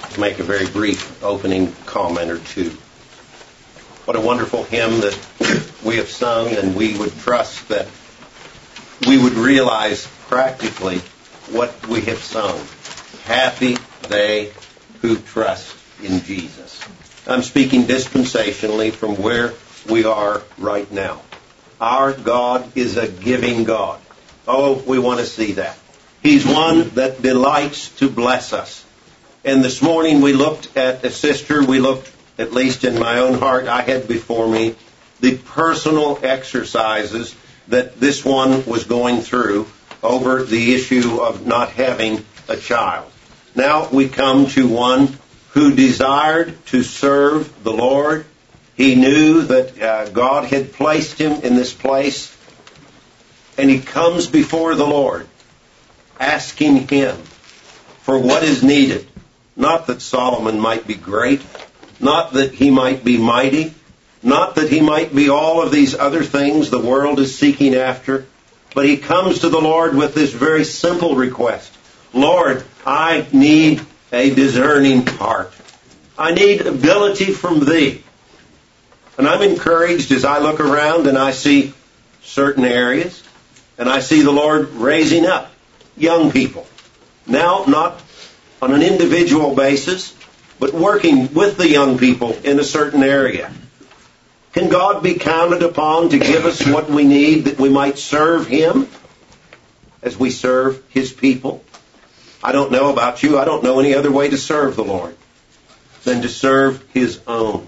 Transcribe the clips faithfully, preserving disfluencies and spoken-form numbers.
to make a very brief opening comment or two. What a wonderful hymn that we have sung, and we would trust that we would realize practically what we have sung. Happy they who trust in Jesus. I'm speaking dispensationally from where we are right now. Our God is a giving God. Oh, we want to see that. He's one that delights to bless us. And this morning we looked at a sister, we looked, at least in my own heart, I had before me the personal exercises that this one was going through over the issue of not having a child. Now we come to one who desired to serve the Lord. He knew that uh, God had placed him in this place, and he comes before the Lord asking him for what is needed. Not that Solomon might be great, not that he might be mighty, not that he might be all of these other things the world is seeking after, but he comes to the Lord with this very simple request. Lord, I need a discerning heart. I need ability from Thee. And I'm encouraged as I look around and I see certain areas, and I see the Lord raising up young people. Now, not on an individual basis, but working with the young people in a certain area. Can God be counted upon to give us what we need that we might serve Him as we serve His people? I don't know about you. I don't know any other way to serve the Lord than to serve His own.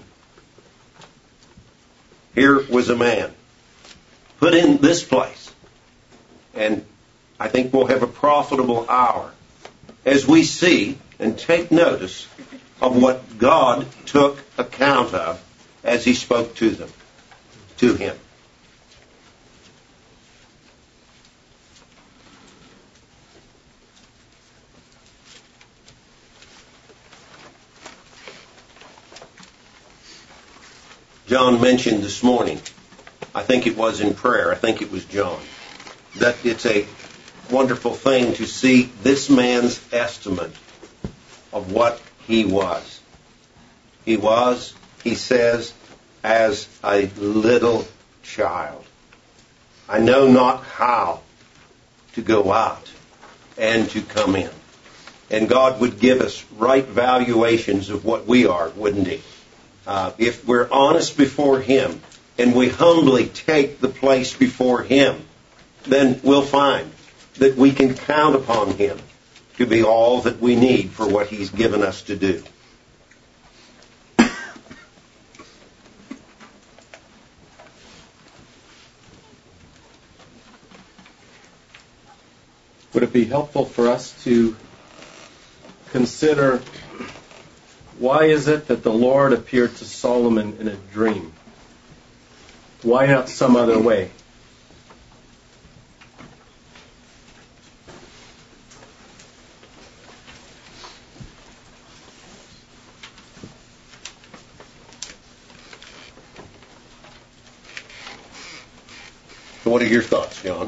Here was a man put in this place, and I think we'll have a profitable hour as we see and take notice of what God took account of as He spoke to them, to him. John mentioned this morning, I think it was in prayer, I think it was John, that it's a wonderful thing to see this man's estimate of what he was. He was, he says, as a little child. I know not how to go out and to come in. And God would give us right valuations of what we are, wouldn't He? Uh, if we're honest before Him and we humbly take the place before Him, then we'll find that we can count upon Him to be all that we need for what He's given us to do. Would it be helpful for us to consider why is it that the Lord appeared to Solomon in a dream? Why not some other way? So what are your thoughts, John?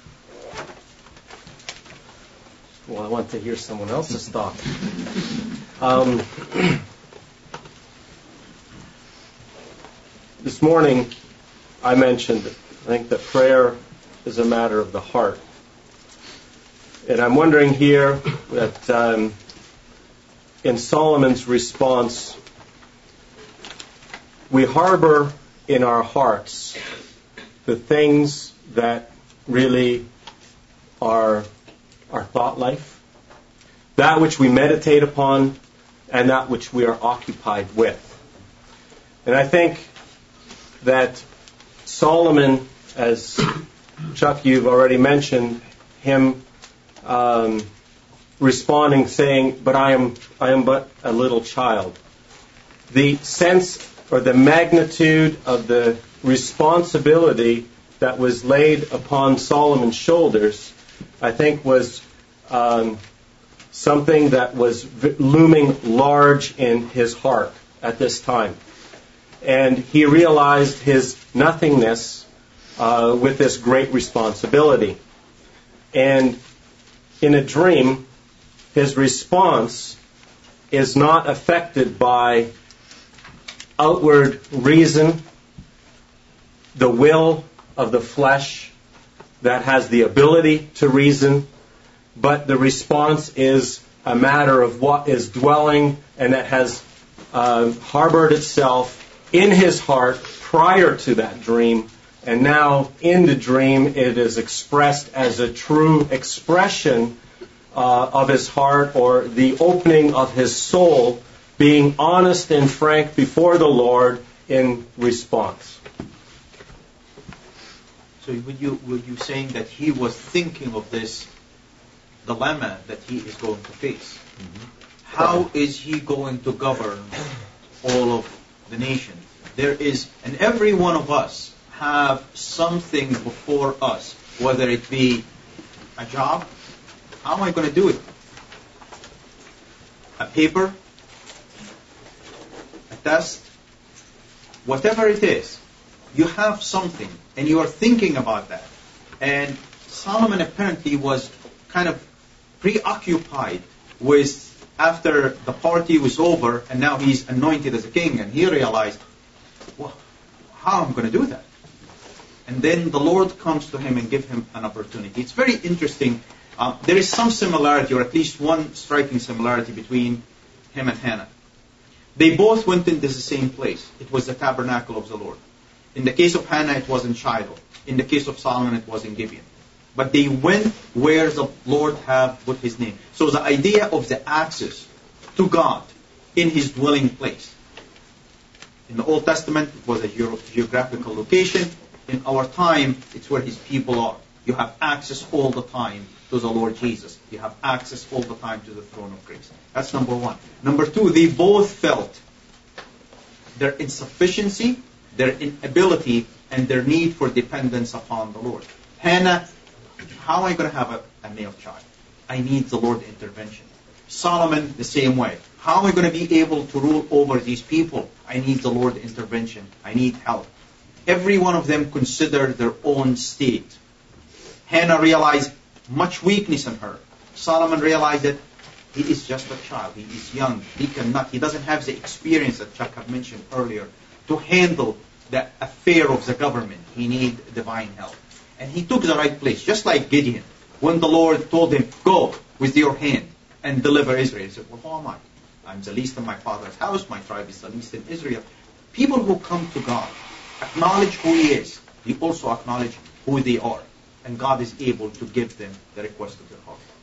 Well, I want to hear someone else's thought. Um, this morning, I mentioned, I think that prayer is a matter of the heart. And I'm wondering here that um, in Solomon's response, we harbor in our hearts the things that really are our thought life, that which we meditate upon, and that which we are occupied with. And I think that Solomon, as Chuck, you've already mentioned, him um, responding, saying, but I am, I am but a little child. The sense or the magnitude of the responsibility that was laid upon Solomon's shoulders, I think, was um, something that was v- looming large in his heart at this time. And he realized his nothingness uh, with this great responsibility. And in a dream, his response is not affected by outward reason, the will of the flesh that has the ability to reason, but the response is a matter of what is dwelling and that has uh, harbored itself in his heart prior to that dream, and now in the dream it is expressed as a true expression uh, of his heart, or the opening of his soul, being honest and frank before the Lord in response. So would you, were you saying that he was thinking of this dilemma that he is going to face? Mm-hmm. How is he going to govern all of the nation? There is, and every one of us have something before us, whether it be a job. How am I going to do it? A paper? A test? Whatever it is, you have something, and you are thinking about that. And Solomon apparently was kind of preoccupied with, after the party was over, and now he's anointed as a king, and he realized, well, how am I going to do that? And then the Lord comes to him and gives him an opportunity. It's very interesting. Uh, there is some similarity, or at least one striking similarity between him and Hannah. They both went into the same place. It was the tabernacle of the Lord. In the case of Hannah, it was in Shiloh. In the case of Solomon, it was in Gibeon. But they went where the Lord had put his name. So the idea of the access to God in his dwelling place. In the Old Testament, it was a geographical location. In our time, it's where his people are. You have access all the time to the Lord Jesus. You have access all the time to the throne of grace. That's number one. Number two, they both felt their insufficiency, their inability, and their need for dependence upon the Lord. Hannah, how am I going to have a, a male child? I need the Lord's intervention. Solomon, the same way. How am I going to be able to rule over these people? I need the Lord's intervention. I need help. Every one of them considered their own state. Hannah realized much weakness in her. Solomon realized that he is just a child. He is young. He cannot. He doesn't have the experience that Chuck had mentioned earlier to handle the affair of the government. He needs divine help. And he took the right place, just like Gideon. When the Lord told him, go with your hand and deliver Israel. He said, well, who am I? I'm the least in my father's house. My tribe is the least in Israel. People who come to God acknowledge who he is. They also acknowledge who they are. And God is able to give them the request of their heart.